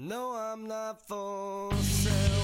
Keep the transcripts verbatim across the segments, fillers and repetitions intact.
No, I'm not for sale.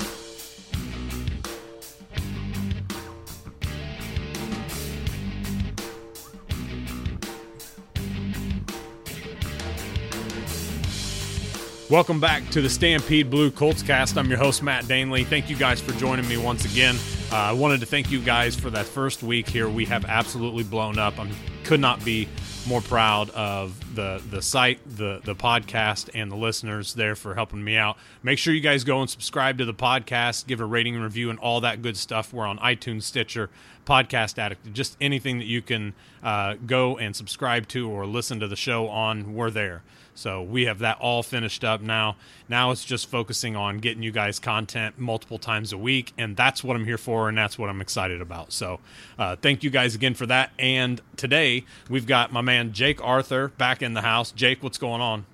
Welcome back to the Stampede Blue Colts Cast. I'm your host, Matt Danley. Thank you guys for joining me once again. Uh, I wanted to thank you guys for that first week here. We have absolutely blown up. I could not be more proud of the the site, the the podcast, and the listeners there for helping me out. Make sure you guys go and subscribe to the podcast, give a rating and review, and all that good stuff. We're on iTunes, Stitcher, Podcast Addict, just anything that you can uh, go and subscribe to or listen to the show on, we're there. So we have that all finished up now. Now it's just focusing on getting you guys content multiple times a week, and that's what I'm here for, and that's what I'm excited about. So uh, thank you guys again for that. And today we've got my man Jake Arthur back in the house. Jake, what's going on?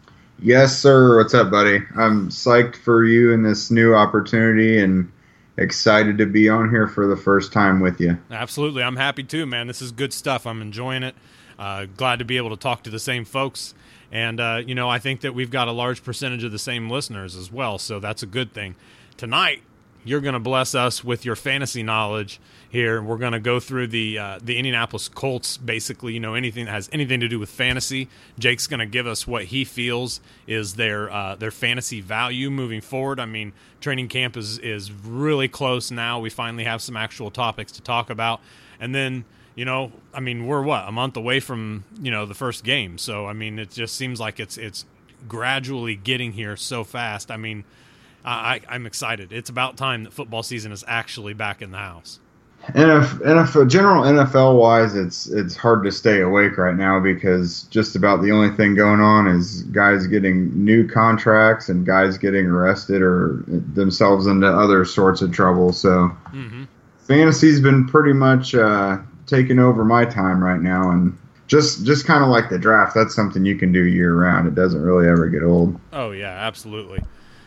Yes, sir. What's up, buddy? I'm psyched for you in this new opportunity and excited to be on here for the first time with you. Absolutely. I'm happy too, man. This is good stuff. I'm enjoying it. Uh, glad to be able to talk to the same folks. And, uh, you know, I think that we've got a large percentage of the same listeners as well, so that's a good thing. Tonight, you're going to bless us with your fantasy knowledge here. We're going to go through the uh, the Indianapolis Colts, basically, you know, anything that has anything to do with fantasy. Jake's going to give us what he feels is their uh, their fantasy value moving forward. I mean, training camp is, is really close now. We finally have some actual topics to talk about. And then, you know, I mean, we're what, a month away from, you know, the first game. So, I mean, it just seems like it's it's gradually getting here so fast. I mean, I, I'm excited. It's about time that football season is actually back in the house. N F L, general N F L-wise, it's it's hard to stay awake right now because just about the only thing going on is guys getting new contracts and guys getting arrested or themselves into other sorts of trouble. So mm-hmm. Fantasy's been pretty much uh, taking over my time right now, and just just kind of like the draft, that's something you can do year-round. It doesn't really ever get old. Oh, yeah, absolutely.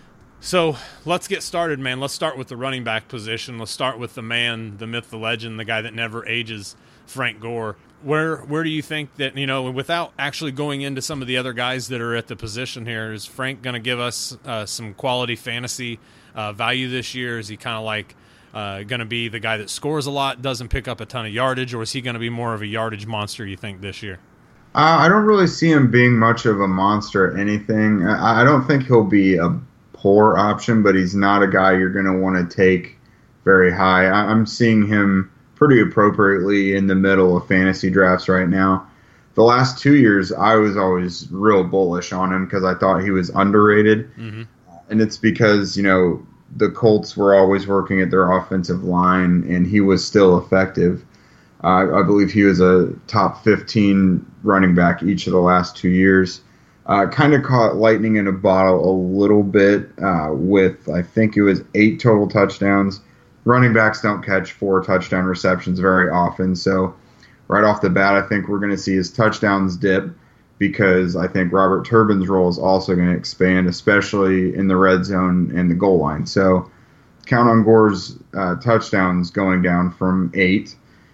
So let's get started, man. Let's start with the running back position. Let's start with the man, the myth, the legend, the guy that never ages, Frank Gore. Where where do you think that, you know, without actually going into some of the other guys that are at the position here, is Frank going to give us uh, some quality fantasy uh, value this year? Is he kind of like uh, going to be the guy that scores a lot, doesn't pick up a ton of yardage, or is he going to be more of a yardage monster, you think, this year? Uh, I don't really see him being much of a monster at anything. I, I don't think he'll be a poor option, but he's not a guy you're going to want to take very high. I, I'm seeing him pretty appropriately in the middle of fantasy drafts right now. The last two years, I was always real bullish on him because I thought he was underrated. Mm-hmm. And it's because, you know, the Colts were always working at their offensive line, and he was still effective. Uh, I believe he was a top fifteen running back each of the last two years. Uh, kind of caught lightning in a bottle a little bit uh, with, I think it was eight total touchdowns. Running backs don't catch four touchdown receptions very often. So right off the bat, I think we're going to see his touchdowns dip because I think Robert Turbin's role is also going to expand, especially in the red zone and the goal line. So count on Gore's uh, touchdowns going down from eight.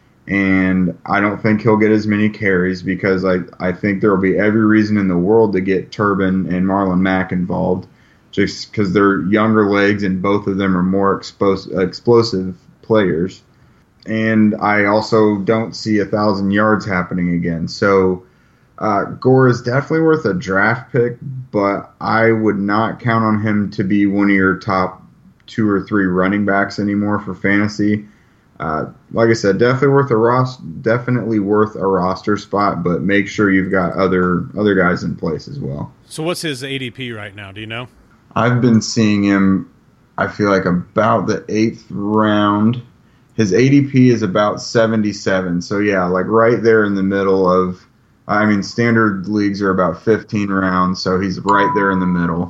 And I don't think he'll get as many carries because I, I think there will be every reason in the world to get Turbin and Marlon Mack involved just because they're younger legs and both of them are more expos- explosive players. And I also don't see a thousand yards happening again. So uh, Gore is definitely worth a draft pick, but I would not count on him to be one of your top two or three running backs anymore for fantasy. Uh, like I said, definitely worth a ros- definitely worth a roster spot, but make sure you've got other other guys in place as well. So what's his A D P right now? Do you know? I've been seeing him, I feel like about the eighth round. His A D P is about seventy-seven. So yeah, like right there in the middle of, I mean, standard leagues are about fifteen rounds, so he's right there in the middle.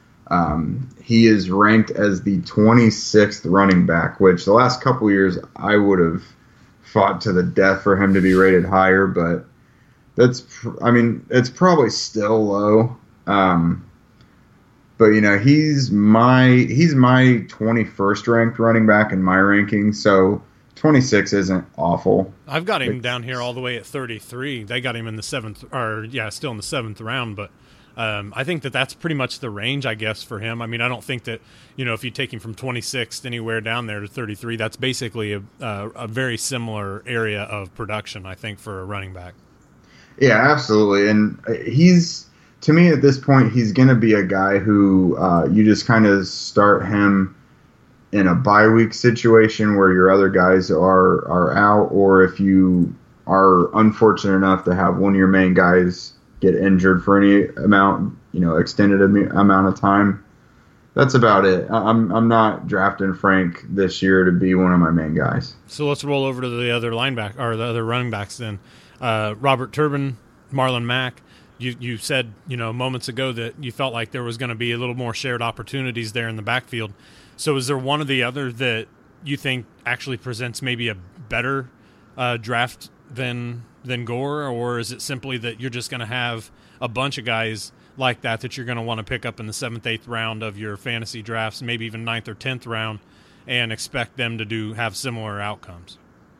Um, he is ranked as the twenty-sixth running back, which the last couple years I would have fought to the death for him to be rated higher, but that's, I mean, it's probably still low. Um, but you know, he's my, he's my twenty-first ranked running back in my ranking. So twenty-six isn't awful. I've got him down here all the way at thirty-three. They got him in the seventh, or yeah, still in the seventh round, but Um, I think that that's pretty much the range, I guess, for him. I mean, I don't think that, you know, if you take him from twenty-sixth anywhere down there to thirty-three, that's basically a, a, a very similar area of production, I think, for a running back. Yeah, absolutely. And he's, to me at this point, he's going to be a guy who uh, you just kind of start him in a bye week situation where your other guys are, are out, or if you are unfortunate enough to have one of your main guys get injured for any amount, you know, extended amount of time. That's about it. I'm I'm not drafting Frank this year to be one of my main guys. So let's roll over to the other lineback or the other running backs then. Uh, Robert Turbin, Marlon Mack. You you said, you know, moments ago that you felt like there was going to be a little more shared opportunities there in the backfield. So is there one or the other that you think actually presents maybe a better uh, draft than than Gore, or is it simply that you're just going to have a bunch of guys like that that you're going to want to pick up in the seventh, eighth round of your fantasy drafts, maybe even ninth or tenth round, and expect them to do have similar outcomes?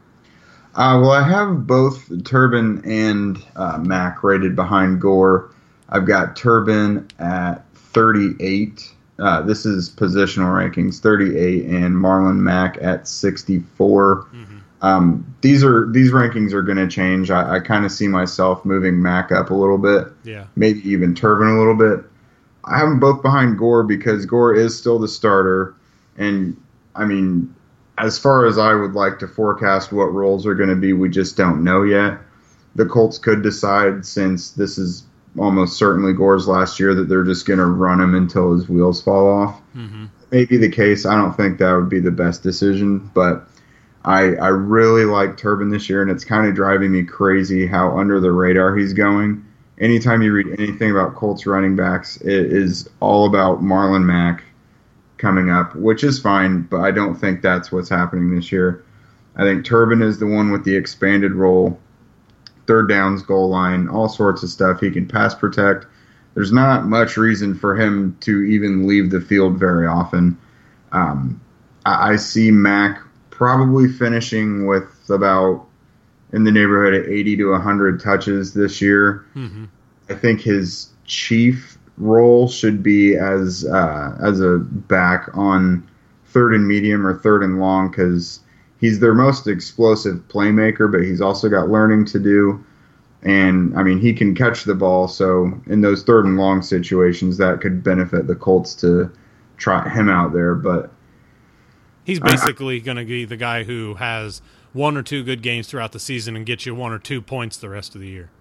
Uh, well, I have both Turbin and uh, Mack rated behind Gore. I've got Turbin at thirty-eight. Uh, this is positional rankings, thirty-eight, and Marlon Mack at sixty-four. Mm-hmm. Um, these are these rankings are going to change. I, I kind of see myself moving Mack up a little bit, yeah, maybe even Turbin a little bit. I have them both behind Gore because Gore is still the starter, and I mean, as far as I would like to forecast what roles are going to be, we just don't know yet. The Colts could decide, since this is almost certainly Gore's last year, that they're just going to run him until his wheels fall off. Mm-hmm. Maybe the case. I don't think that would be the best decision, but I, I really like Turbin this year, and it's kind of driving me crazy how under the radar he's going. Anytime you read anything about Colts running backs, it is all about Marlon Mack coming up, which is fine, but I don't think that's what's happening this year. I think Turbin is the one with the expanded role, third downs, goal line, all sorts of stuff. He can pass protect. There's not much reason for him to even leave the field very often. Um, I, I see Mack probably finishing with about in the neighborhood of eighty to one hundred touches this year. Mm-hmm. I think his chief role should be as uh, as a back on third and medium or third and long, because he's their most explosive playmaker, but he's also got learning to do. And, I mean, he can catch the ball, so in those third and long situations, that could benefit the Colts to trot him out there. But he's basically going to be the guy who has one or two good games throughout the season and gets you one or two points the rest of the year.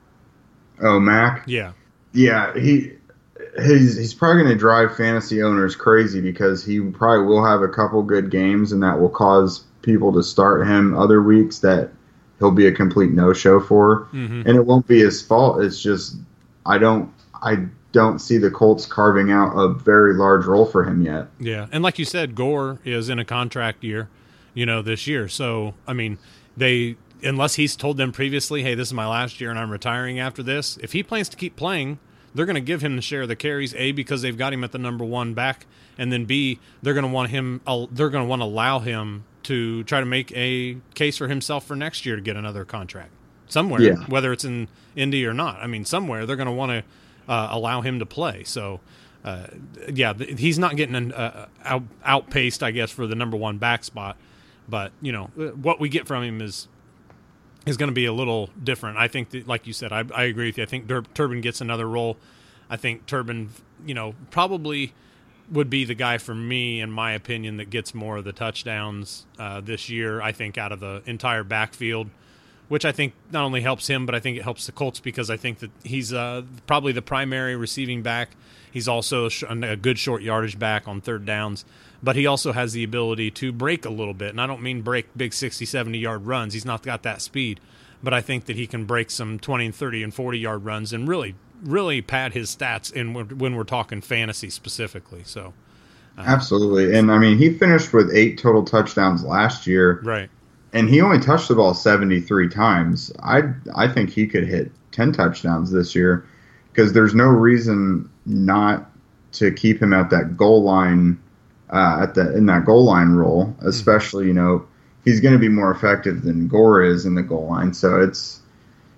Oh, Mack? Yeah. Yeah, he he's, he's probably going to drive fantasy owners crazy, because he probably will have a couple good games, and that will cause people to start him other weeks that he'll be a complete no-show for. Mm-hmm. And it won't be his fault. It's just I don't I don't see the Colts carving out a very large role for him yet. Yeah, and like you said, Gore is in a contract year, you know, this year. So, I mean, they unless he's told them previously, hey, this is my last year and I'm retiring after this, if he plans to keep playing, they're going to give him the share of the carries, A, because they've got him at the number one back, and then B, they're going to want him they're going to want to allow him to try to make a case for himself for next year to get another contract somewhere, yeah. whether it's in Indy or not. I mean, somewhere they're going to want to uh, allow him to play. So, uh, yeah, th- he's not getting an, uh, out, outpaced, I guess, for the number one back spot. But, you know, what we get from him is is going to be a little different. I think that, like you said, I, I agree with you. I think Dur- Turbin gets another role. I think Turbin, you know, probably would be the guy for me, in my opinion, that gets more of the touchdowns uh, this year, I think, out of the entire backfield, which I think not only helps him, but I think it helps the Colts, because I think that he's uh, probably the primary receiving back. He's also a good short yardage back on third downs, but he also has the ability to break a little bit. And I don't mean break big sixty, seventy-yard runs. He's not got that speed, but I think that he can break some twenty and thirty and forty-yard runs and really really pad his stats in when we're talking fantasy specifically. So, uh, absolutely. And I mean, he finished with eight total touchdowns last year. Right. And he only touched the ball seventy-three times. I I think he could hit ten touchdowns this year, because there's no reason not to keep him at that goal line, uh, at the in that goal line role, especially, mm-hmm. you know, he's going to be more effective than Gore is in the goal line. So it's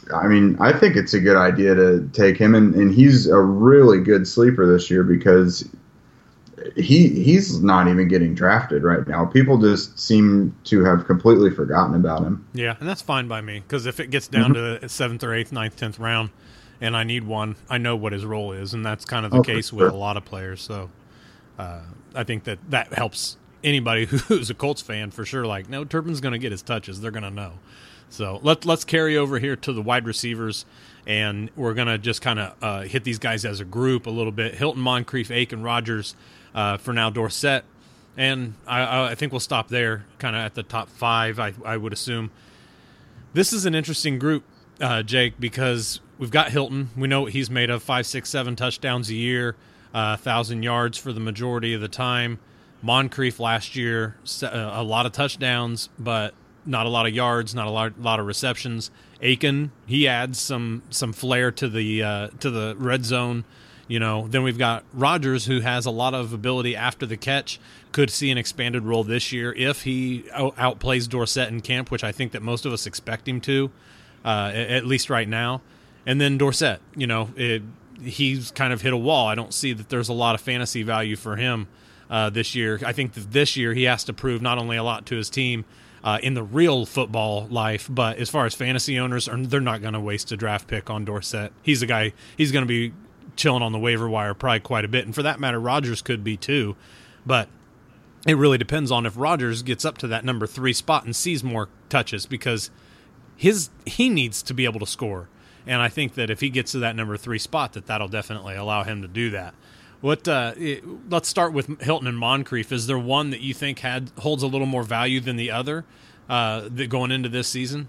I mean, I think it's a good idea to take him, and, and he's a really good sleeper this year because he he's not even getting drafted right now. People just seem to have completely forgotten about him. Yeah, and that's fine by me because if it gets down Mm-hmm. to the seventh or eighth, ninth, tenth round, and I need one, I know what his role is, and that's kind of the Oh, for case sure. with a lot of players. So uh, I think that that helps anybody who's a Colts fan for sure. Like, no, Turpin's going to get his touches; they're going to know. So let, let's carry over here to the wide receivers, and we're going to just kind of uh, hit these guys as a group a little bit. Hilton, Moncrief, Aiken, Rogers, uh, for now Dorsett. And I, I think we'll stop there, kind of at the top five, I, I would assume. This is an interesting group, uh, Jake, because we've got Hilton. We know what he's made of, five, six, seven touchdowns a year, uh, one thousand yards for the majority of the time. Moncrief last year, a lot of touchdowns, but not a lot of yards, not a lot, lot of receptions. Aiken, he adds some some flair to the uh, to the red zone. You know, then we've got Rogers, who has a lot of ability after the catch. Could see an expanded role this year if he out- outplays Dorsett in camp, which I think that most of us expect him to, uh, at least right now. And then Dorsett, you know, it, he's kind of hit a wall. I don't see that there's a lot of fantasy value for him uh, this year. I think that this year he has to prove not only a lot to his team, Uh, in the real football life, but as far as fantasy owners, are they're not going to waste a draft pick on Dorsett. He's a guy, he's going to be chilling on the waiver wire probably quite a bit, and for that matter, Rodgers could be too, but it really depends on if Rodgers gets up to that number three spot and sees more touches, because his he needs to be able to score, and I think that if he gets to that number three spot, that that'll definitely allow him to do that. What? Uh, it, let's start with Hilton and Moncrief. Is there one that you think had holds a little more value than the other uh, that going into this season?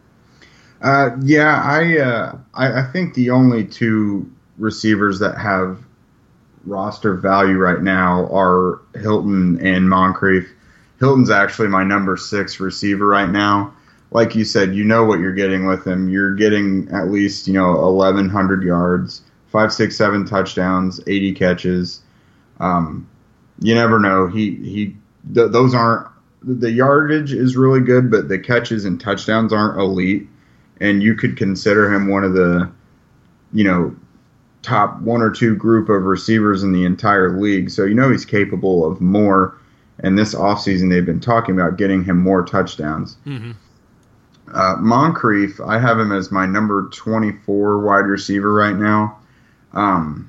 Uh, yeah, I, uh, I I think the only two receivers that have roster value right now are Hilton and Moncrief. Hilton's actually my number six receiver right now. Like you said, you know what you're getting with him. You're getting at least, you know, eleven hundred yards. Five, six, seven touchdowns, eighty catches. Um, you never know. He he. Th- those aren't the yardage is really good, but the catches and touchdowns aren't elite. And you could consider him one of the, you know, top one or two group of receivers in the entire league. So you know he's capable of more. And this offseason they've been talking about getting him more touchdowns. Mm-hmm. Uh, Moncrief, I have him as my number twenty-four wide receiver right now. Um,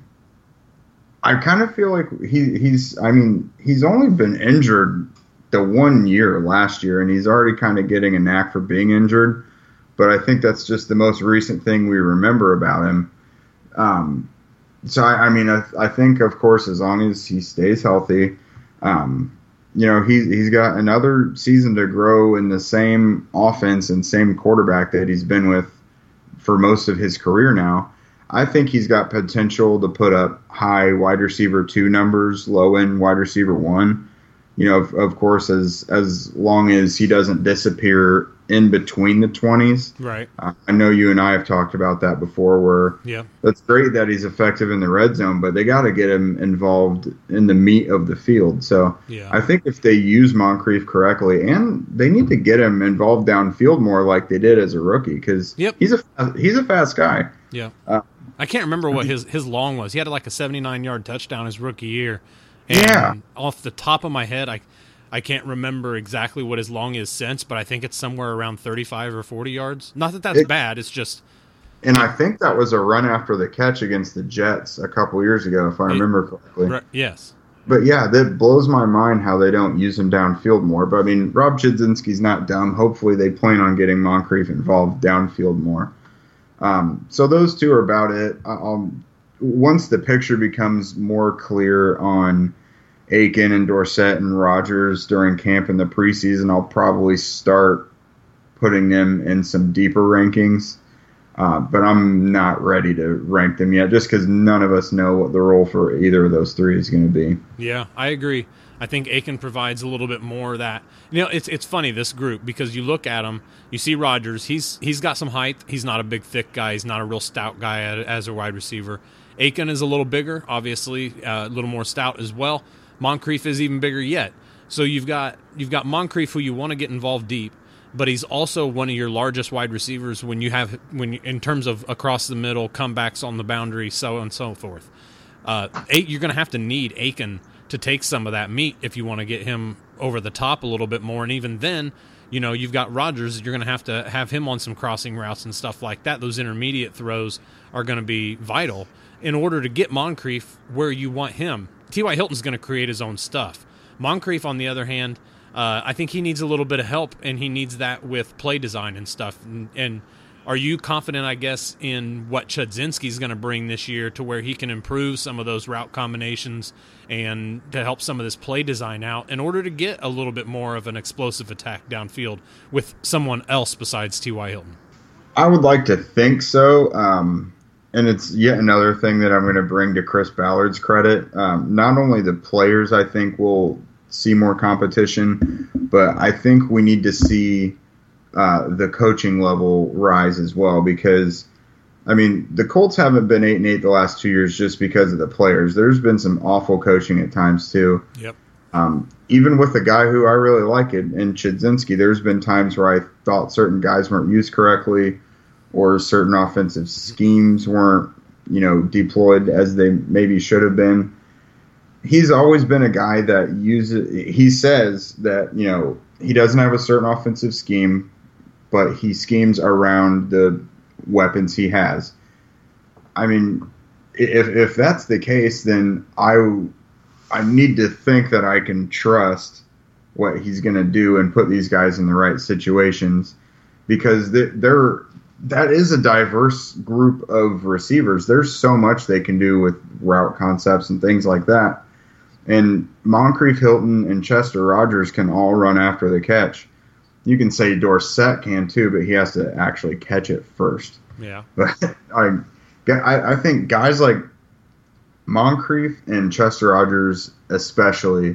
I kind of feel like he, he's, I mean, he's only been injured the one year last year, and he's already kind of getting a knack for being injured. But I think that's just the most recent thing we remember about him. Um, so, I, I mean, I, I think, of course, as long as he stays healthy, um, you know, he's, he's got another season to grow in the same offense and same quarterback that he's been with for most of his career now. I think he's got potential to put up high wide receiver two numbers, low end wide receiver one. You know, of, of course, as as long as he doesn't disappear in between the twenties. Right. Uh, I know you and I have talked about that before. Where yeah, that's great that he's effective in the red zone, but they got to get him involved in the meat of the field. So yeah. I think if they use Moncrief correctly, and they need to get him involved downfield more, like they did as a rookie, because Yep. he's a he's a fast guy. Yeah. Uh, I can't remember what his, his long was. He had like a seventy-nine yard touchdown his rookie year. And Yeah. off the top of my head, I I can't remember exactly what his long is since, but I think it's somewhere around thirty-five or forty yards. Not that that's It- bad. It's just And I think that was a run after the catch against the Jets a couple years ago, if I remember correctly. right, yes. But yeah, that blows my mind how they don't use him downfield more. But I mean, Rob Chudzinski's not dumb. Hopefully, they plan on getting Moncrief involved downfield more. Um, so those two are about it. Um, once the picture becomes more clear on Aiken and Dorsett and Rogers during camp in the preseason, I'll probably start putting them in some deeper rankings. Uh, but I'm not ready to rank them yet, just because none of us know what the role for either of those three is going to be. Yeah, I agree. I think Aiken provides a little bit more of that. You know, it's it's funny, this group, because you look at him, you see Rogers, he's he's got some height. He's not a big, thick guy. He's not a real stout guy as a wide receiver. Aiken is a little bigger, obviously, uh, a little more stout as well. Moncrief is even bigger yet. So you've got you've got Moncrief, who you want to get involved deep. but he's also one of your largest wide receivers when you have when you, in terms of across the middle, comebacks on the boundary, so on and so forth. Uh, you're going to have to need Aiken to take some of that meat if you want to get him over the top a little bit more. And even then, you know, you've got Rodgers. You're going to have to have him on some crossing routes and stuff like that. Those intermediate throws are going to be vital in order to get Moncrief where you want him. T Y. Hilton's going to create his own stuff. Moncrief, on the other hand, uh, I think he needs a little bit of help, and he needs that with play design and stuff. And, and are you confident, I guess, in what Chudzinski's going to bring this year to where he can improve some of those route combinations and to help some of this play design out in order to get a little bit more of an explosive attack downfield with someone else besides T Y. Hilton? I would like to think so. Um, and it's yet another thing that I'm going to bring to Chris Ballard's credit. Um, not only the players, I think, will see more competition, but I think we need to see uh, the coaching level rise as well, because I mean, the Colts haven't been eight and eight the last two years just because of the players. There's been some awful coaching at times too. Yep. Um, even with a guy who I really like it in Chudzinski, there's been times where I thought certain guys weren't used correctly, or certain offensive schemes weren't, you know, deployed as they maybe should have been. He's always been a guy that uses. He says that, you know, he doesn't have a certain offensive scheme, but he schemes around the weapons he has. I mean, if if that's the case, then I I need to think that I can trust what he's going to do and put these guys in the right situations, because they're, they're that is a diverse group of receivers. There's so much they can do with route concepts and things like that. And Moncrief, Hilton, and Chester Rogers can all run after the catch. You can say Dorsett can too, but he has to actually catch it first. Yeah. But I, I, I think guys like Moncrief and Chester Rogers especially,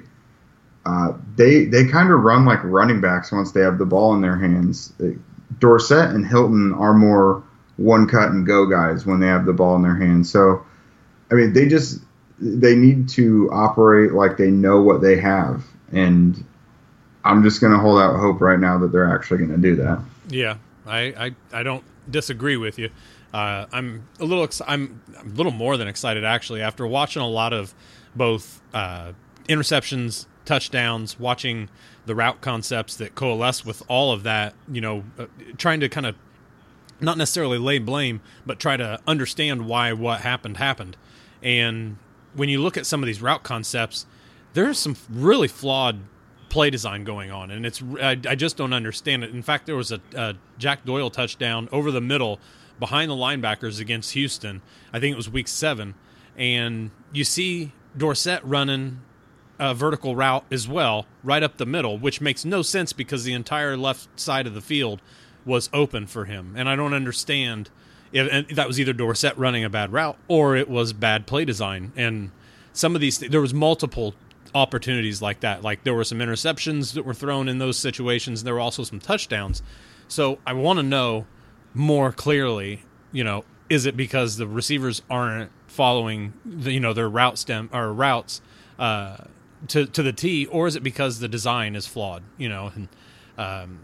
uh, they they kind of run like running backs once they have the ball in their hands. Dorsett and Hilton are more one cut and go guys when they have the ball in their hands. So, I mean, they just they need to operate like they know what they have, and I'm just going to hold out hope right now that they're actually going to do that. Yeah, I, I, I don't disagree with you. Uh, I'm a little ex- I'm a little more than excited actually after watching a lot of both uh, interceptions, touchdowns, watching the route concepts that coalesce with all of that. You know, uh, trying to kind of not necessarily lay blame, but try to understand why what happened happened. And when you look at some of these route concepts, there's some really flawed play design going on, and it's I, I just don't understand it. In fact, there was a, a Jack Doyle touchdown over the middle behind the linebackers against Houston. I think it was week seven, and you see Dorsett running a vertical route as well, right up the middle, which makes no sense because the entire left side of the field was open for him, and I don't understand if and that was either Dorsett running a bad route or it was bad play design. And some of these, there was multiple opportunities like that. Like there were some interceptions that were thrown in those situations. There were also some touchdowns. So I want to know more clearly, you know, is it because the receivers aren't following the, you know, their route stem or routes uh, to to the T, or is it because the design is flawed? You know, and um,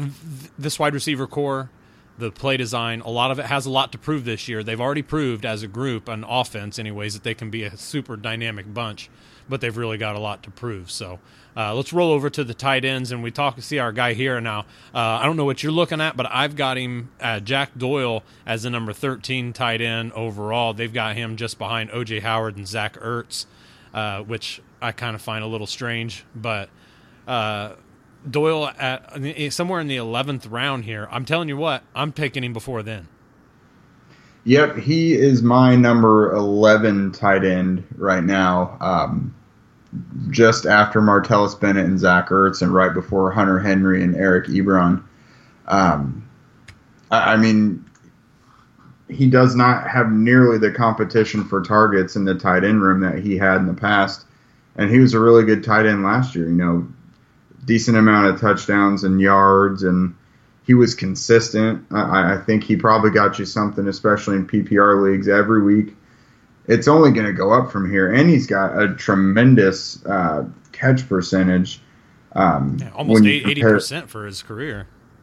this wide receiver core, the play design, a lot of it has a lot to prove this year. They've already proved as a group, an offense anyways, that they can be a super dynamic bunch, but they've really got a lot to prove. So uh, let's roll over to the tight ends, and we talk see our guy here now. Uh, I don't know what you're looking at, but I've got him, uh, Jack Doyle, as the number thirteen tight end overall. They've got him just behind O J Howard and Zach Ertz, uh, which I kind of find a little strange, but uh, Doyle at somewhere in the eleventh round here. I'm telling you what, I'm picking him before then. Yep, he is my number eleven tight end right now, um, just after Martellus Bennett and Zach Ertz, and right before Hunter Henry and Eric Ebron. Um, I, I mean, he does not have nearly the competition for targets in the tight end room that he had in the past, and he was a really good tight end last year. You know, decent amount of touchdowns and yards, and he was consistent. I, I think he probably got you something, especially in P P R leagues every week. It's only going to go up from here, and he's got a tremendous uh, catch percentage. Um, yeah, almost eighty percent for his career.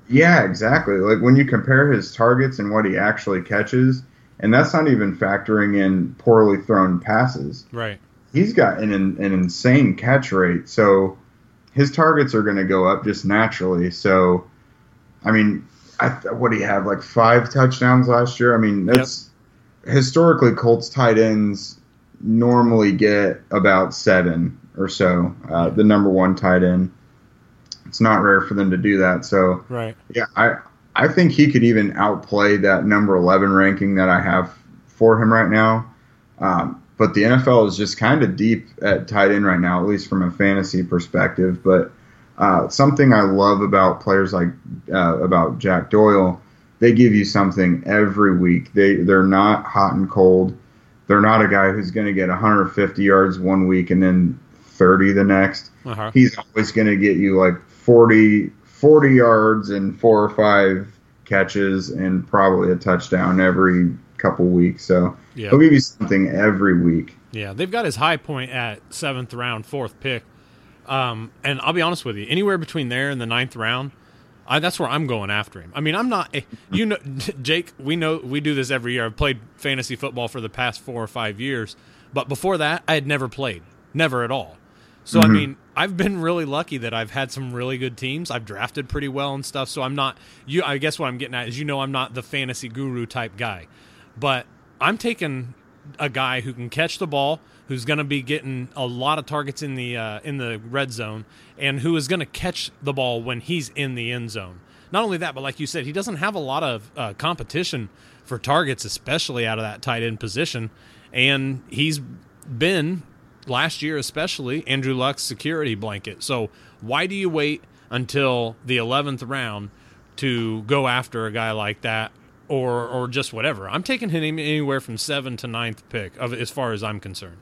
Yeah, exactly. Like when you compare his targets and what he actually catches, and that's not even factoring in poorly thrown passes. Right. He's got an an insane catch rate, so his targets are going to go up just naturally. So, I mean, I, what do you have, like five touchdowns last year? I mean, that's yep. historically Colts tight ends normally get about seven or so. Uh, the number one tight end. It's not rare for them to do that. So, right. yeah, I I think he could even outplay that number eleven ranking that I have for him right now. Um, but the N F L is just kind of deep at tight end right now, at least from a fantasy perspective. But uh, something I love about players like uh, about Jack Doyle, they give you something every week. They they're not hot and cold. They're not a guy who's going to get one hundred fifty yards one week and then thirty the next. Uh-huh. He's always going to get you like forty, forty yards and four or five catches and probably a touchdown every couple weeks. So yep. he'll give you something every week. Yeah, they've got his high point at seventh round, fourth pick. Um, and I'll be honest with you, anywhere between there and the ninth round, I, that's where I'm going after him. I mean, I'm not, you know, Jake, we know we do this every year. I've played fantasy football for the past four or five years, but before that, I had never played, never at all. So, mm-hmm. I mean, I've been really lucky that I've had some really good teams. I've drafted pretty well and stuff. So I'm not, you. I guess what I'm getting at is, you know, I'm not the fantasy guru type guy, but I'm taking a guy who can catch the ball, who's going to be getting a lot of targets in the uh, in the red zone, and who is going to catch the ball when he's in the end zone. Not only that, but like you said, he doesn't have a lot of uh, competition for targets, especially out of that tight end position, and he's been, last year especially, Andrew Luck's security blanket. So why do you wait until the eleventh round to go after a guy like that, or or just whatever? I'm taking him anywhere from seventh to ninth pick, of as far as I'm concerned.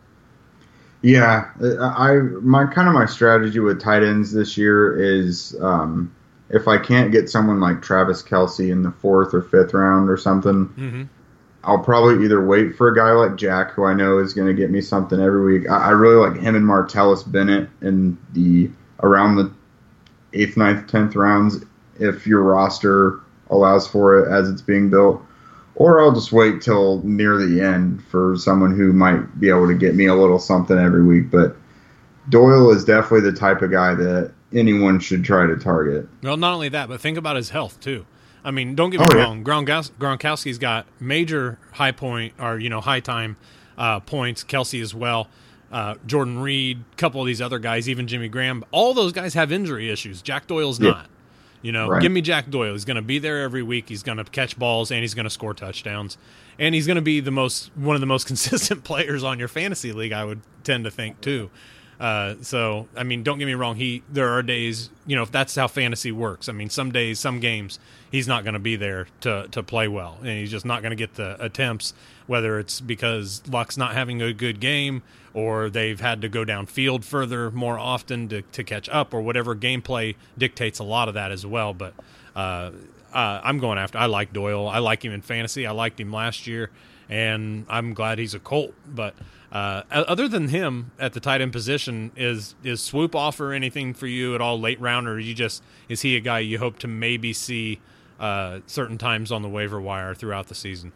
Yeah, I my kind of my strategy with tight ends this year is um, if I can't get someone like Travis Kelce in the fourth or fifth round or something, mm-hmm. I'll probably either wait for a guy like Jack, who I know is going to get me something every week. I, I really like him and Martellus Bennett in the around the eighth, ninth, tenth rounds, if your roster allows for it as it's being built. Or I'll just wait till near the end for someone who might be able to get me a little something every week. But Doyle is definitely the type of guy that anyone should try to target. Well, not only that, but think about his health too. I mean, don't get me oh, wrong. Yeah. Gronkowski, Gronkowski's got major high point or you know high time uh, points. Kelce as well. Uh, Jordan Reed, a couple of these other guys, even Jimmy Graham. All those guys have injury issues. Jack Doyle's yeah. not. You know, right. Give me Jack Doyle. He's going to be there every week. He's going to catch balls and he's going to score touchdowns. And he's going to be the most one of the most consistent players on your fantasy league, I would tend to think too. Uh, so, I mean, don't get me wrong. He there are days, you know, if that's how fantasy works. I mean, some days, some games, he's not going to be there to to play well, and he's just not going to get the attempts. Whether it's because Luck's not having a good game, or they've had to go downfield further more often to to catch up, or whatever. Gameplay dictates a lot of that as well. But uh, uh, I'm going after. I like Doyle. I like him in fantasy. I liked him last year, and I'm glad he's a Colt. But Uh, other than him at the tight end position, is is Swoop offer anything for you at all late round, or you just is he a guy you hope to maybe see uh, certain times on the waiver wire throughout the season?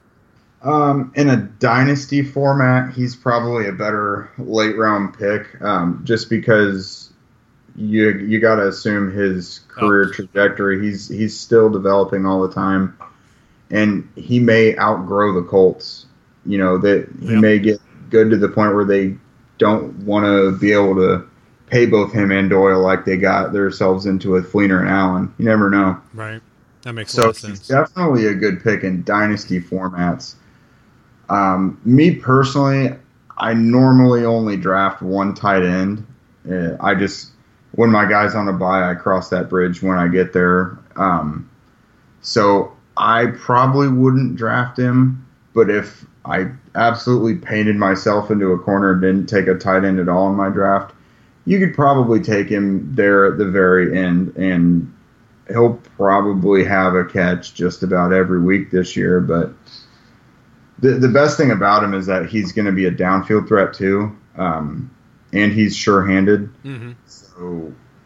Um, in a dynasty format, he's probably a better late round pick, um, just because you you got to assume his career oh. trajectory. He's he's still developing all the time, and he may outgrow the Colts. You know that he yep. may get good to the point where they don't want to be able to pay both him and Doyle like they got themselves into with Fleener and Allen. You never know. Right. That makes so a lot of sense. He's definitely a good pick in dynasty formats. Um, me personally, I normally only draft one tight end. Uh, I just, when my guy's on a bye, I cross that bridge when I get there. Um, so I probably wouldn't draft him, but if I absolutely painted myself into a corner and didn't take a tight end at all in my draft, you could probably take him there at the very end, and he'll probably have a catch just about every week this year. But the the best thing about him is that he's going to be a downfield threat too, um, and he's sure-handed. Mm-hmm. So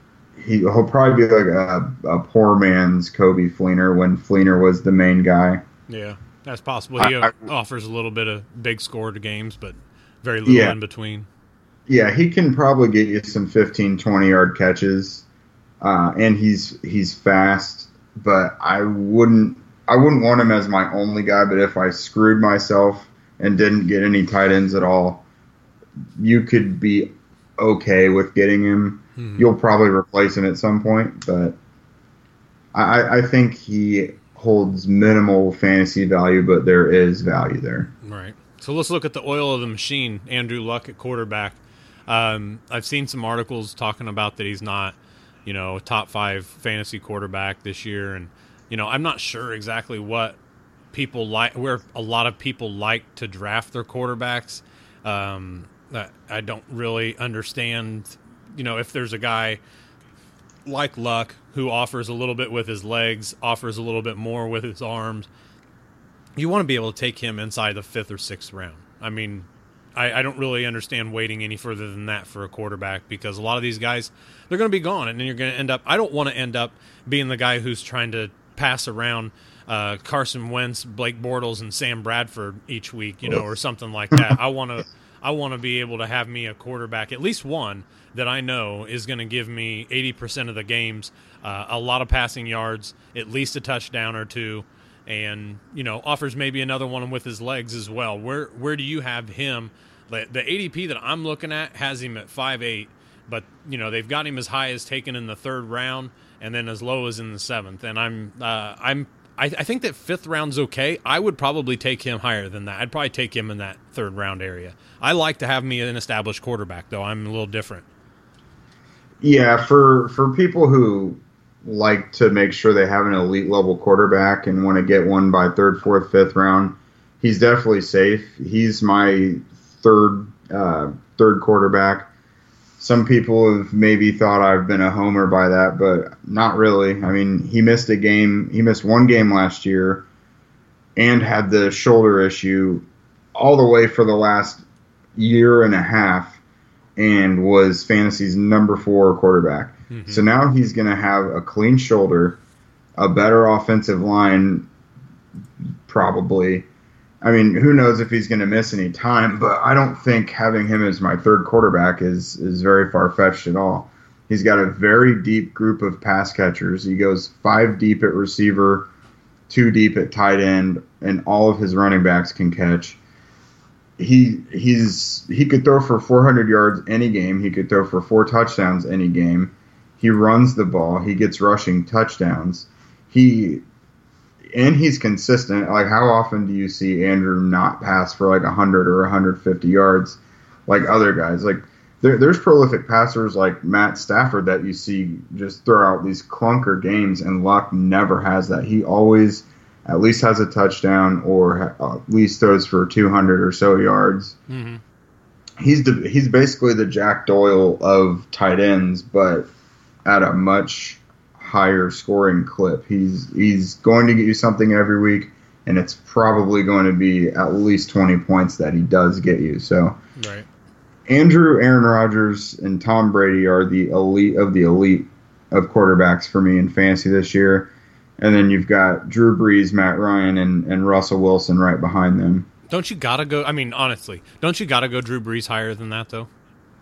he, he'll probably be like a, a poor man's Kobe Fleener when Fleener was the main guy. Yeah, that's possible. He I, I, offers a little bit of big score to games, but very little yeah. in between. Yeah, he can probably get you some fifteen, twenty-yard catches, uh, and he's he's fast, but I wouldn't I wouldn't want him as my only guy, but if I screwed myself and didn't get any tight ends at all, you could be okay with getting him. Mm-hmm. You'll probably replace him at some point, but I, I think he holds minimal fantasy value, but there is value there. Right. So let's look at the oil of the machine, Andrew Luck at quarterback. Um, I've seen some articles talking about that he's not, you know, a top five fantasy quarterback this year. And, you know, I'm not sure exactly what people like, where a lot of people like to draft their quarterbacks. Um, I don't really understand, you know, if there's a guy like Luck who offers a little bit with his legs, offers a little bit more with his arms, you want to be able to take him inside the fifth or sixth round. I mean, I, I don't really understand waiting any further than that for a quarterback, because a lot of these guys, they're going to be gone, and then you're going to end up – I don't want to end up being the guy who's trying to pass around uh, Carson Wentz, Blake Bortles, and Sam Bradford each week, you know, or something like that. I want to I want to be able to have me a quarterback, at least one, that I know is going to give me eighty percent of the games, uh, a lot of passing yards, at least a touchdown or two, and, you know, offers maybe another one with his legs as well. Where where do you have him? The A D P that I'm looking at has him at five eight, but, you know, they've got him as high as taken in the third round and then as low as in the seventh. And I'm uh, I'm I, I think that fifth round's okay. I would probably take him higher than that. I'd probably take him in that third round area. I like to have me an established quarterback, though. I'm a little different. Yeah, for for people who like to make sure they have an elite level quarterback and want to get one by third, fourth, fifth round, he's definitely safe. He's my third uh, third quarterback. Some people have maybe thought I've been a homer by that, but not really. I mean, he missed a game. He missed one game last year and had the shoulder issue all the way for the last year and a half and was fantasy's number four quarterback. Mm-hmm. So now he's going to have a clean shoulder, a better offensive line, probably. I mean, who knows if he's going to miss any time, but I don't think having him as my third quarterback is, is very far-fetched at all. He's got a very deep group of pass catchers. He goes five deep at receiver, two deep at tight end, and all of his running backs can catch. He he's he could throw for four hundred yards any game. He could throw for four touchdowns any game. He runs the ball. He gets rushing touchdowns. He... And he's consistent. Like, how often do you see Andrew not pass for like one hundred or one hundred fifty yards like other guys? Like, there, there's prolific passers like Matt Stafford that you see just throw out these clunker games, and Luck never has that. He always at least has a touchdown or at least throws for two hundred or so yards. Mm-hmm. He's the, he's basically the Jack Doyle of tight ends, but at a much higher scoring clip. He's he's going to get you something every week, and it's probably going to be at least twenty points that he does get you. So, right. Andrew, Aaron Rodgers, and Tom Brady are the elite of the elite of quarterbacks for me in fantasy this year. And then you've got Drew Brees, Matt Ryan, and, and Russell Wilson right behind them. Don't you gotta go? I mean, honestly, don't you gotta go Drew Brees higher than that, though?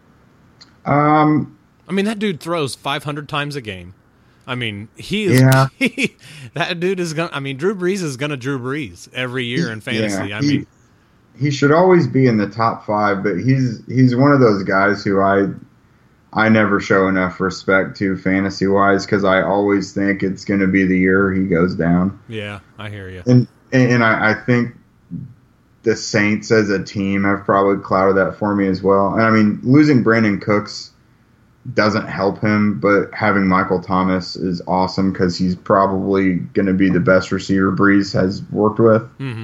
Um, I mean, that dude throws five hundred times a game. I mean, he is. Yeah. He, that dude is gonna. I mean, Drew Brees is gonna Drew Brees every year in fantasy. Yeah, I he, mean, he should always be in the top five, but he's he's one of those guys who I I never show enough respect to fantasy wise because I always think it's going to be the year he goes down. Yeah, I hear you. And and I, I think the Saints as a team have probably clouded that for me as well. And I mean, losing Brandon Cooks doesn't help him, but having Michael Thomas is awesome because he's probably going to be the best receiver Brees has worked with. Mm-hmm.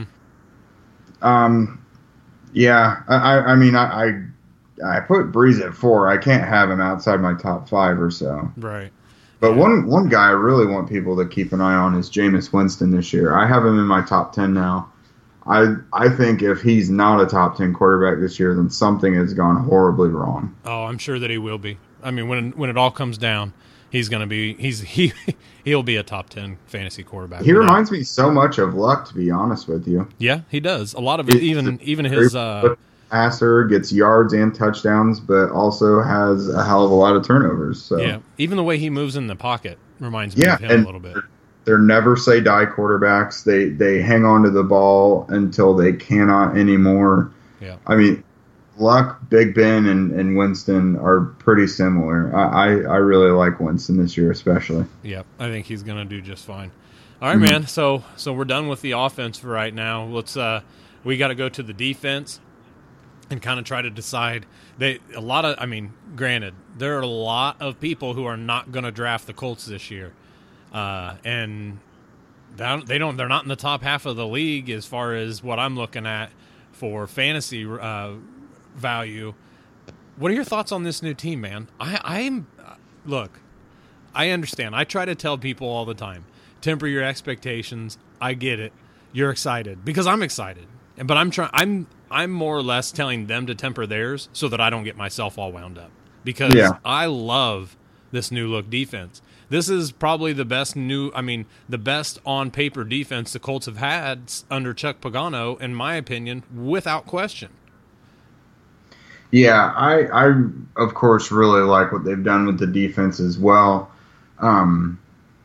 Um, yeah, I, I mean, I, I I put Brees at four. I can't have him outside my top five or so. Right. But yeah. one one guy I really want people to keep an eye on is Jameis Winston this year. I have him in my top ten now. I I think if he's not a top ten quarterback this year, then something has gone horribly wrong. Oh, I'm sure that he will be. I mean, when when it all comes down, he's going to be he's he he'll be a top ten fantasy quarterback. He reminds me so much of Luck, to be honest with you. Yeah, he does. A lot of it, even even his uh, passer, gets yards and touchdowns, but also has a hell of a lot of turnovers. So yeah, even the way he moves in the pocket reminds me yeah, of him a little bit. They're never say die quarterbacks. They they hang on to the ball until they cannot anymore. Yeah, I mean, Luck, Big Ben, and, and Winston are pretty similar. I, I, I really like Winston this year, especially. Yeah, I think he's going to do just fine. All right, mm-hmm. man. So so we're done with the offense for right now. Let's uh, we got to go to the defense and kind of try to decide. They a lot of. I mean, granted, there are a lot of people who are not going to draft the Colts this year. Uh, and they don't, they're not in the top half of the league as far as what I'm looking at for fantasy uh, value. What are your thoughts on this new team, man? I, I'm look, I understand. I try to tell people all the time, temper your expectations. I get it. You're excited because I'm excited, but I'm trying. I'm I'm more or less telling them to temper theirs so that I don't get myself all wound up because yeah. I love this new look defense. This is probably the best new, I mean, the best on paper defense the Colts have had under Chuck Pagano, in my opinion, without question. Yeah, I, I of course really like what they've done with the defense as well. Um,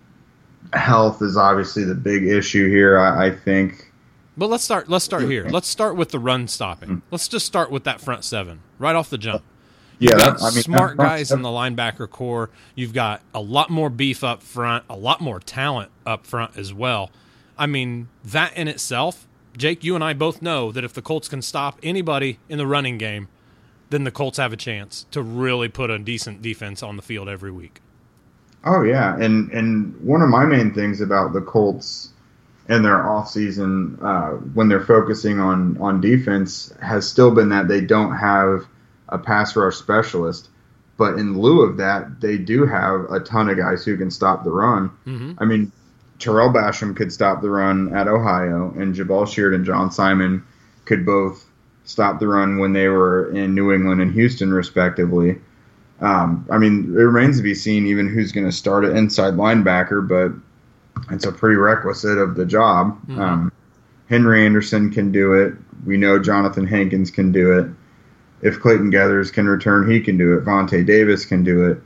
health is obviously the big issue here, I, I think. But let's start. Let's start here. Let's start with the run stopping. Let's just start with that front seven right off the jump. You've yeah, got that, I mean, smart guys in the linebacker core. You've got a lot more beef up front, a lot more talent up front as well. I mean, that in itself, Jake, you and I both know that if the Colts can stop anybody in the running game, then the Colts have a chance to really put a decent defense on the field every week. Oh, yeah. And and one of my main things about the Colts and their offseason, uh, when they're focusing on, on defense, has still been that they don't have a pass rush specialist, but in lieu of that, they do have a ton of guys who can stop the run. Mm-hmm. I mean, Terrell Basham could stop the run at Ohio, and Jabal Sheard and John Simon could both stop the run when they were in New England and Houston, respectively. Um, I mean, it remains to be seen even who's going to start at inside linebacker, but it's a prerequisite of the job. Mm-hmm. Um, Henry Anderson can do it. We know Jonathan Hankins can do it. If Clayton Gathers can return, he can do it. Vontae Davis can do it.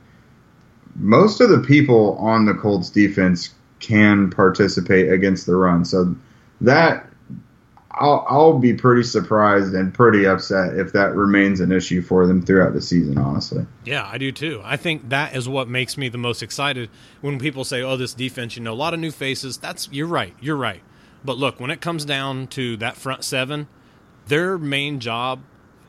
Most of the people on the Colts defense can participate against the run. So that I'll, I'll be pretty surprised and pretty upset if that remains an issue for them throughout the season, honestly. Yeah, I do too. I think that is what makes me the most excited when people say, oh, this defense, you know, a lot of new faces. That's You're right. You're right. But look, when it comes down to that front seven, their main job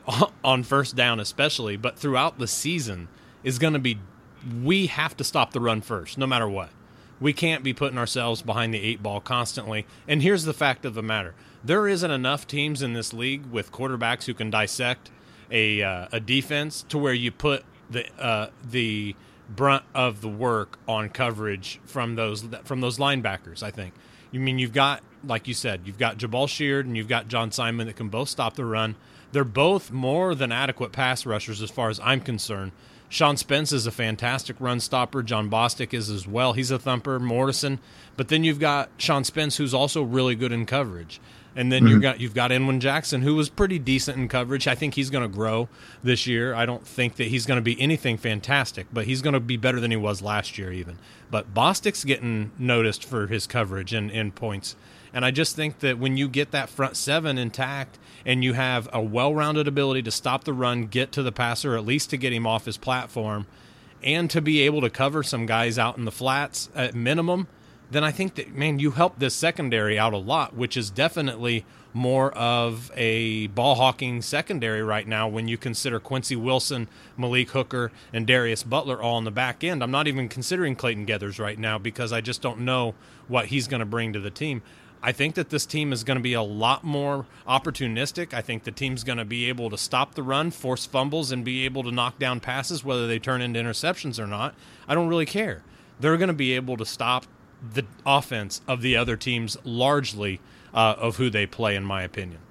on first down especially, but throughout the season is going to be we have to stop the run first, no matter what. We can't be putting ourselves behind the eight ball constantly. And here's the fact of the matter. There isn't enough teams in this league with quarterbacks who can dissect a uh, a defense to where you put the uh, the brunt of the work on coverage from those from those linebackers, I think. You mean you've got, like you said, you've got Jabal Sheard and you've got John Simon that can both stop the run. They're both more than adequate pass rushers as far as I'm concerned. Sean Spence is a fantastic run stopper. John Bostic is as well. He's a thumper. Morrison. But then you've got Sean Spence, who's also really good in coverage. And then mm-hmm. you've got you've got Enwin Jackson, who was pretty decent in coverage. I think he's going to grow this year. I don't think that he's going to be anything fantastic, but he's going to be better than he was last year even. But Bostic's getting noticed for his coverage and, and points. And I just think that when you get that front seven intact and you have a well-rounded ability to stop the run, get to the passer, at least to get him off his platform, and to be able to cover some guys out in the flats at minimum, then I think that, man, you help this secondary out a lot, which is definitely more of a ball-hawking secondary right now when you consider Quincy Wilson, Malik Hooker, and Darius Butler all on the back end. I'm not even considering Clayton Gathers right now because I just don't know what he's going to bring to the team. I think that this team is going to be a lot more opportunistic. I think the team's going to be able to stop the run, force fumbles, and be able to knock down passes, whether they turn into interceptions or not. I don't really care. They're going to be able to stop the offense of the other teams largely uh, of who they play, in my opinion.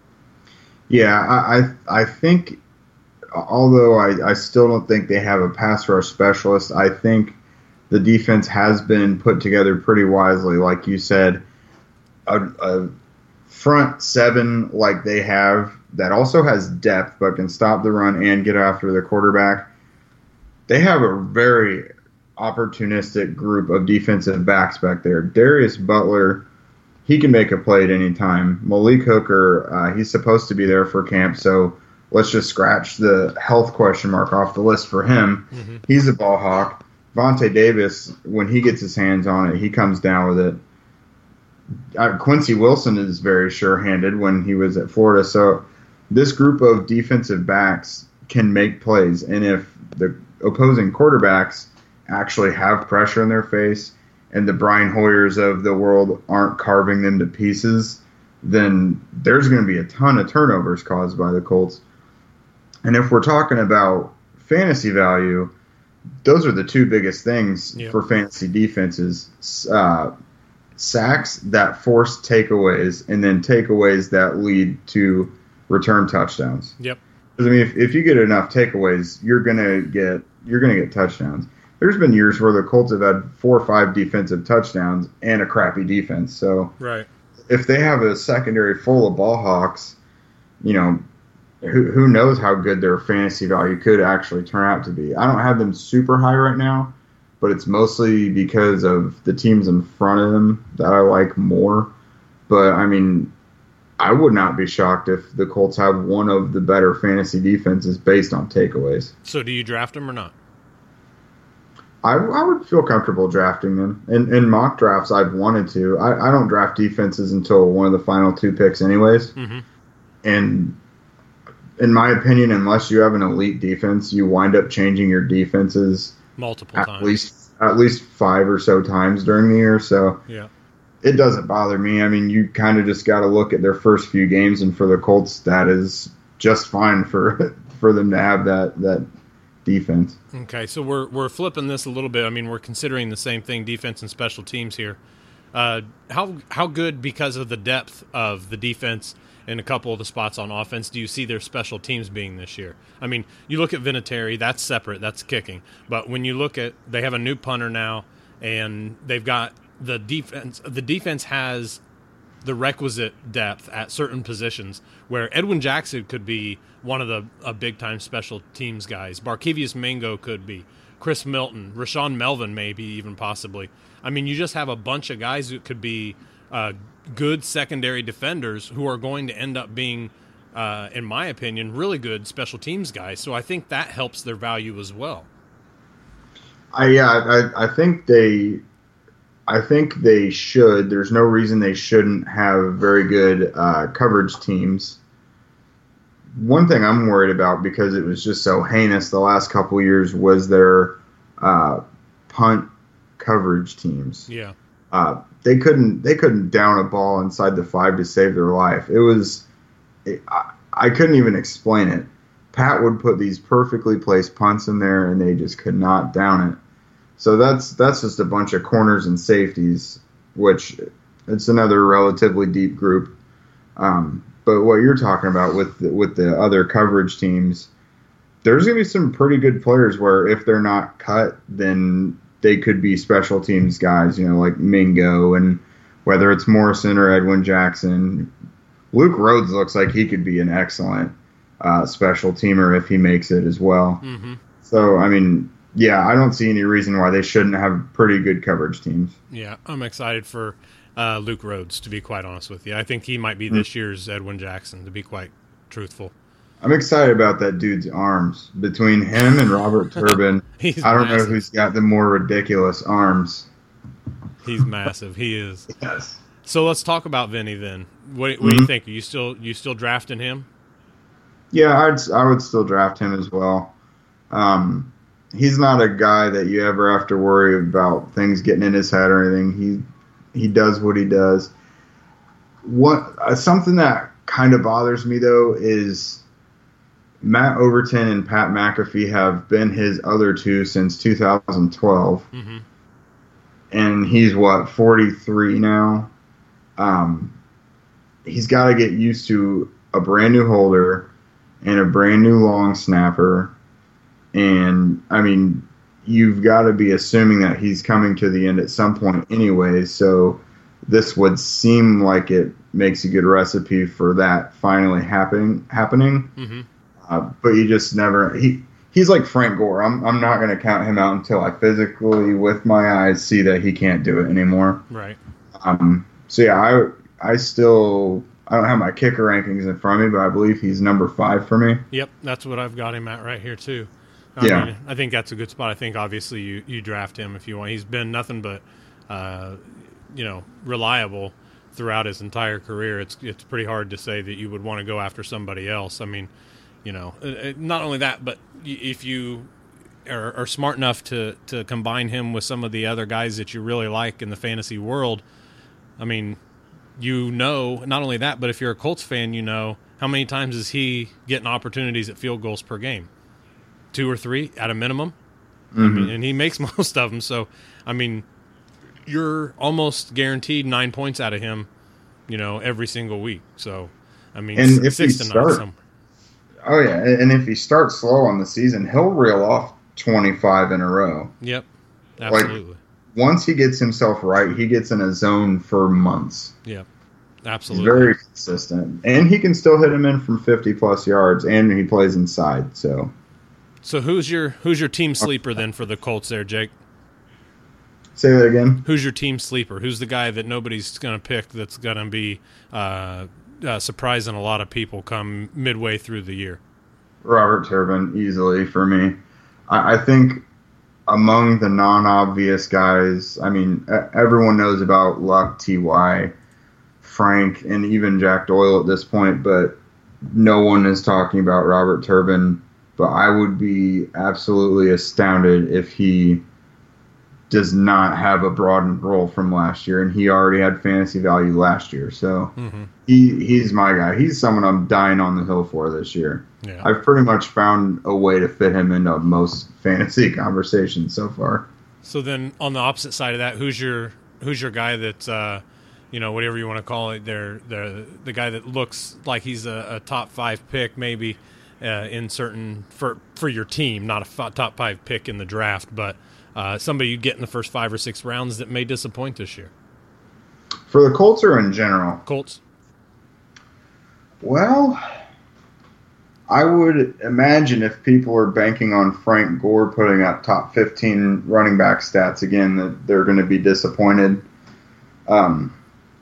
Yeah, I I, I think, although I, I still don't think they have a pass rush specialist, I think the defense has been put together pretty wisely. Like you said, a, a front seven like they have that also has depth but can stop the run and get after the quarterback. They have a very opportunistic group of defensive backs back there. Darius Butler, he can make a play at any time. Malik Hooker, uh, he's supposed to be there for camp, so let's just scratch the health question mark off the list for him. Mm-hmm. He's a ball hawk. Vontae Davis, when he gets his hands on it, he comes down with it. Uh, Quincy Wilson is very sure-handed when he was at Florida. So this group of defensive backs can make plays, and if the opposing quarterbacks actually have pressure in their face and the Brian Hoyers of the world aren't carving them to pieces, then there's going to be a ton of turnovers caused by the Colts. And if we're talking about fantasy value, those are the two biggest things yep. for fantasy defenses. Uh, sacks that force takeaways, and then takeaways that lead to return touchdowns. Yep. Because I mean, if, if you get enough takeaways, you're gonna get you're gonna get touchdowns. There's been years where the Colts have had four or five defensive touchdowns and a crappy defense. So right. if they have a secondary full of ball hawks, you know, who who knows how good their fantasy value could actually turn out to be. I don't have them super high right now, but it's mostly because of the teams in front of them that I like more. But, I mean, I would not be shocked if the Colts have one of the better fantasy defenses based on takeaways. So do you draft them or not? I, I would feel comfortable drafting them. In, in mock drafts, I've wanted to. I, I don't draft defenses until one of the final two picks anyways. Mm-hmm. And in my opinion, unless you have an elite defense, you wind up changing your defenses multiple at times. least at least five or so times during the year. So yeah. It doesn't bother me. I mean, you kind of just got to look at their first few games, and for the Colts, that is just fine for for them to have that that defense. Okay, so we're we're flipping this a little bit. I mean, we're considering the same thing, defense and special teams here. Uh, how how good, because of the depth of the defense and a couple of the spots on offense, do you see their special teams being this year? I mean, you look at Vinatieri, that's separate, that's kicking. But when you look at, they have a new punter now, and they've got the defense. The defense has the requisite depth at certain positions where Edwin Jackson could be one of the a big-time special teams guys. Barkevius Mingo could be. Chris Milton, Rashawn Melvin maybe even possibly. I mean, you just have a bunch of guys who could be uh, good secondary defenders who are going to end up being, uh, in my opinion, really good special teams guys. So I think that helps their value as well. I yeah, I, I think they, I think they should. There's no reason they shouldn't have very good uh, coverage teams. One thing I'm worried about, because it was just so heinous the last couple of years, was their uh, punt coverage teams. Yeah. Uh, they couldn't they couldn't down a ball inside the five to save their life. It was it, I, I couldn't even explain it. Pat would put these perfectly placed punts in there, and they just could not down it. So that's that's just a bunch of corners and safeties, which it's another relatively deep group. Um, but what you're talking about with the, with the other coverage teams, there's going to be some pretty good players where if they're not cut, then they could be special teams guys, you know, like Mingo, and whether it's Morrison or Edwin Jackson. Luke Rhodes looks like he could be an excellent uh, special teamer if he makes it as well. Mm-hmm. So, I mean, yeah, I don't see any reason why they shouldn't have pretty good coverage teams. Yeah, I'm excited for uh, Luke Rhodes, to be quite honest with you. I think he might be this mm-hmm. year's Edwin Jackson, to be quite truthful. I'm excited about that dude's arms. Between him and Robert Turbin, I don't massive. know who's got the more ridiculous arms. He's massive. He is. Yes. So let's talk about Vinny then. What, what mm-hmm. do you think? Are you still you still drafting him? Yeah, I'd I would still draft him as well. Um, he's not a guy that you ever have to worry about things getting in his head or anything. He he does what he does. What uh, something that kind of bothers me though is Matt Overton and Pat McAfee have been his other two since two thousand twelve. Mm-hmm. And he's, what, forty-three now? Um, he's got to get used to a brand new holder and a brand new long snapper. And, I mean, you've got to be assuming that he's coming to the end at some point anyway. So this would seem like it makes a good recipe for that finally happening. Happening, mm-hmm. uh, but you just never. He he's like Frank Gore. I'm I'm not going to count him out until I physically, with my eyes, see that he can't do it anymore. Right. Um. So yeah, I I still. I don't have my kicker rankings in front of me, but I believe he's number five for me. Yep, that's what I've got him at right here too. I yeah, mean, I think that's a good spot. I think obviously you, you draft him if you want. He's been nothing but, uh, you know, reliable throughout his entire career. It's it's pretty hard to say that you would want to go after somebody else. I mean, you know, not only that, but if you are, are smart enough to to combine him with some of the other guys that you really like in the fantasy world, I mean. You know, not only that, but if you're a Colts fan, you know, how many times is he getting opportunities at field goals per game? Two or three at a minimum? Mm-hmm. I mean, and he makes most of them. So, I mean, you're almost guaranteed nine points out of him, you know, every single week. So, I mean, and if six he to start, nine somewhere. Oh, yeah. And if he starts slow on the season, he'll reel off twenty-five in a row. Yep. Absolutely. Like, once he gets himself right, he gets in a zone for months. Yeah, absolutely. He's very consistent. And he can still hit him in from fifty-plus yards, and he plays inside. So so who's your who's your team sleeper then for the Colts there, Jake? Say that again? Who's your team sleeper? Who's the guy that nobody's going to pick that's going to be uh, uh, surprising a lot of people come midway through the year? Robert Turbin, easily for me. I, I think... Among the non-obvious guys, I mean, everyone knows about Luck, T Y, Frank, and even Jack Doyle at this point, but no one is talking about Robert Turbin. But I would be absolutely astounded if he does not have a broadened role from last year, and he already had fantasy value last year. So mm-hmm. he he's my guy. He's someone I'm dying on the hill for this year. Yeah. I've pretty much found a way to fit him into most fantasy conversations so far. So then, on the opposite side of that, who's your who's your guy that uh, you know, whatever you want to call it, they're, they're the guy that looks like he's a, a top five pick, maybe uh, in certain for for your team, not a f- top five pick in the draft, but uh, somebody you get in the first five or six rounds that may disappoint this year. For the Colts or in general? Colts. Well, I would imagine if people are banking on Frank Gore putting up top fifteen running back stats again, that they're going to be disappointed. Um,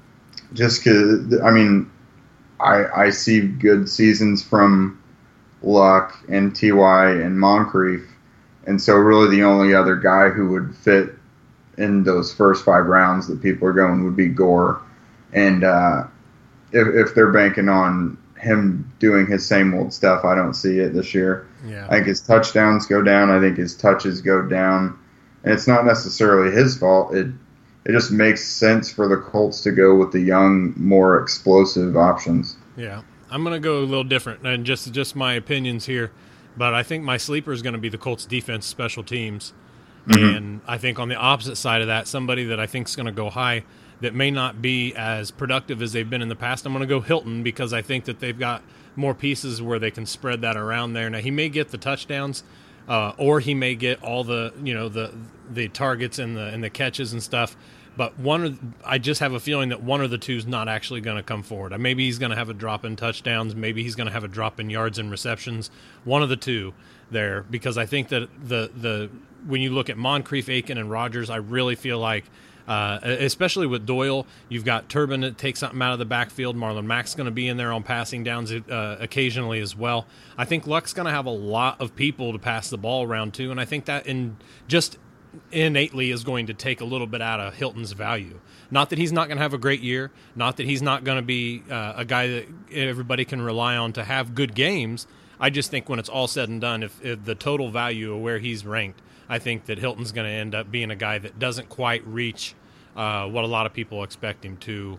just because, I mean, I, I see good seasons from Luck and T Y and Moncrief, and so really the only other guy who would fit in those first five rounds that people are going would be Gore. And uh, if, if they're banking on him doing his same old stuff, I don't see it this year. Yeah. I think his touchdowns go down. I think his touches go down. And it's not necessarily his fault. It it just makes sense for the Colts to go with the young, more explosive options. Yeah. I'm going to go a little different, and just just my opinions here, but I think my sleeper is going to be the Colts defense, special teams. Mm-hmm. And I think on the opposite side of that, somebody that I think is going to go high that may not be as productive as they've been in the past, I'm going to go Hilton, because I think that they've got more pieces where they can spread that around there. Now, he may get the touchdowns, uh, or he may get all the, you know, the the targets and the and the catches and stuff. But one, of, I just have a feeling that one of the two is not actually going to come forward. Maybe he's going to have a drop in touchdowns. Maybe he's going to have a drop in yards and receptions. One of the two there, because I think that the the when you look at Moncrief, Aiken, and Rodgers, I really feel like, uh, especially with Doyle, you've got Turbin that takes something out of the backfield. Marlon Mack's going to be in there on passing downs uh, occasionally as well. I think Luck's going to have a lot of people to pass the ball around to, and I think that in just innately is going to take a little bit out of Hilton's value. Not that he's not going to have a great year, not that he's not going to be uh, a guy that everybody can rely on to have good games. I just think when it's all said and done, if, if the total value of where he's ranked, I think that Hilton's going to end up being a guy that doesn't quite reach uh, what a lot of people expect him to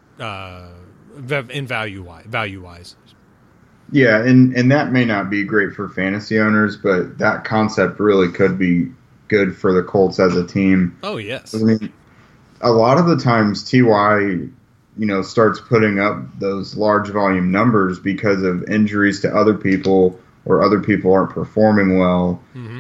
uh, in value value wise. Yeah, and, and that may not be great for fantasy owners, but that concept really could be good for the Colts as a team. Oh, yes. I mean, a lot of the times T Y, you know, starts putting up those large volume numbers because of injuries to other people, or other people aren't performing well. Mm-hmm.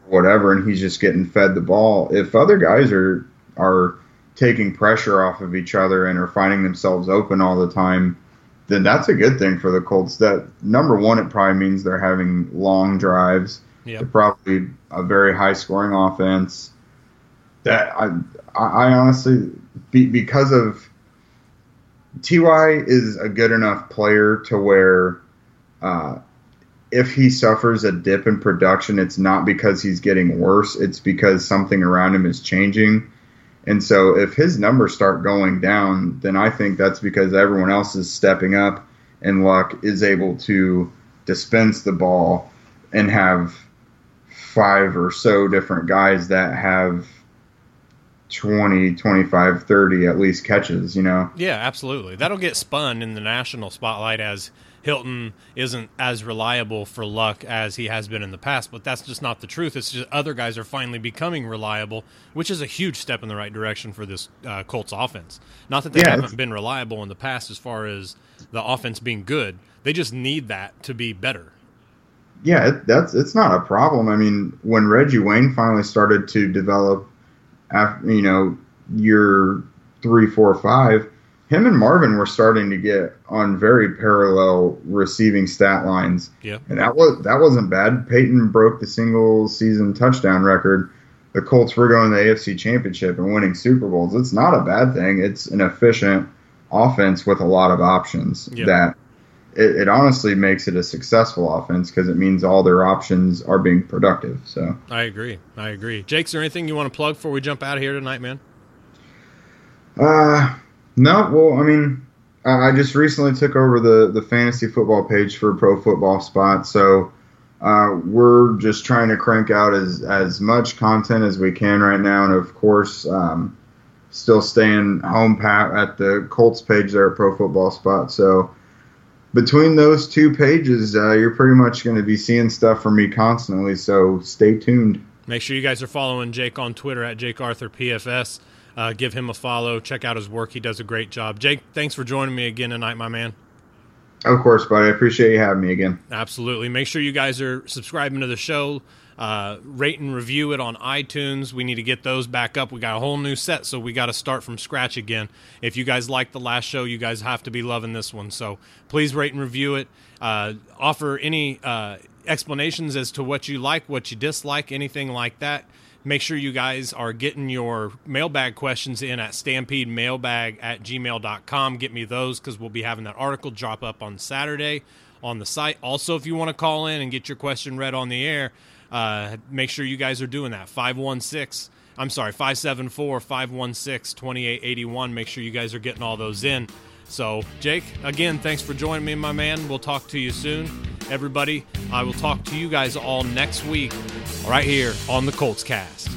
whatever, and he's just getting fed the ball. If other guys are are taking pressure off of each other and are finding themselves open all the time, then that's a good thing for the Colts. That number one, it probably means they're having long drives. Yep. They're probably a very high scoring offense. That I, I honestly, be, because of T Y is a good enough player to where uh, if he suffers a dip in production, it's not because he's getting worse. It's because something around him is changing. And so if his numbers start going down, then I think that's because everyone else is stepping up and Luck is able to dispense the ball and have five or so different guys that have twenty, twenty-five, thirty at least catches, you know? Yeah, absolutely. That'll get spun in the national spotlight as Hilton isn't as reliable for Luck as he has been in the past, but that's just not the truth. It's just other guys are finally becoming reliable, which is a huge step in the right direction for this uh, Colts offense. Not that they Yeah, haven't it's- been reliable in the past as far as the offense being good. They just need that to be better. Yeah, it, that's it's not a problem. I mean, when Reggie Wayne finally started to develop, after, you know, year three, four, five, him and Marvin were starting to get on very parallel receiving stat lines. Yeah. And that was that wasn't bad. Peyton broke the single season touchdown record. The Colts were going to the A F C Championship and winning Super Bowls. It's not a bad thing. It's an efficient offense with a lot of options. Yeah. That it, it honestly makes it a successful offense because it means all their options are being productive. So I agree. I agree. Jake, is there anything you want to plug before we jump out of here tonight, man? Uh, no, well, I mean, I I just recently took over the, the fantasy football page for Pro Football Spot, so uh, we're just trying to crank out as, as much content as we can right now, and of course, um, still staying home pat at the Colts page there at Pro Football Spot. So between those two pages, uh, you're pretty much going to be seeing stuff from me constantly, so stay tuned. Make sure you guys are following Jake on Twitter at Jake Arthur P F S. Uh, give him a follow. Check out his work. He does a great job. Jake, thanks for joining me again tonight, my man. Of course, buddy. I appreciate you having me again. Absolutely. Make sure you guys are subscribing to the show. Uh, rate and review it on iTunes. We need to get those back up. We got a whole new set, so we got to start from scratch again. If you guys liked the last show, you guys have to be loving this one. So please rate and review it. Uh, offer any uh, explanations as to what you like, what you dislike, anything like that. Make sure you guys are getting your mailbag questions in at stampede mailbag at gmail dot com. Get me those because we'll be having that article drop up on Saturday on the site. Also, if you want to call in and get your question read on the air, uh, make sure you guys are doing that. five one six, I'm sorry, five seven four, five one six, two eight eight one. Make sure you guys are getting all those in. So, Jake, again, thanks for joining me, my man. We'll talk to you soon. Everybody, I will talk to you guys all next week right here on the Colts Cast.